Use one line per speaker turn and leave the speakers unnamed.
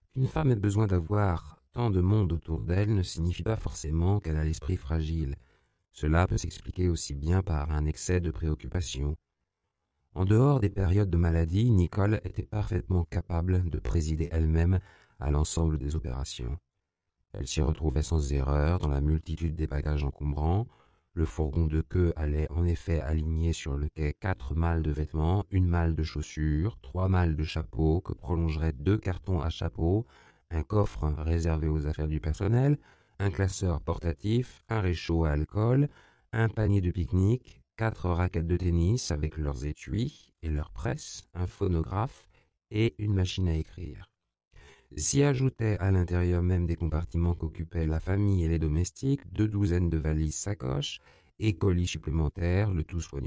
Qu'une femme ait besoin d'avoir tant de monde autour d'elle ne signifie pas forcément qu'elle a l'esprit fragile. Cela peut s'expliquer aussi bien par un excès de préoccupation. En dehors des périodes de maladie, Nicole était parfaitement capable de présider elle-même à l'ensemble des opérations. Elle s'y retrouvait sans erreur dans la multitude des bagages encombrants. Le fourgon de queue allait en effet aligner sur le quai 4 malles de vêtements, une malle de chaussures, 3 malles de chapeaux que prolongeraient 2 cartons à chapeau, un coffre réservé aux affaires du personnel, un classeur portatif, un réchaud à alcool, un panier de pique-nique, 4 raquettes de tennis avec leurs étuis et leurs presses, un phonographe et une machine à écrire. S'y ajoutaient à l'intérieur même des compartiments qu'occupaient la famille et les domestiques 2 douzaines de valises sacoches et colis supplémentaires, le tout soigneusement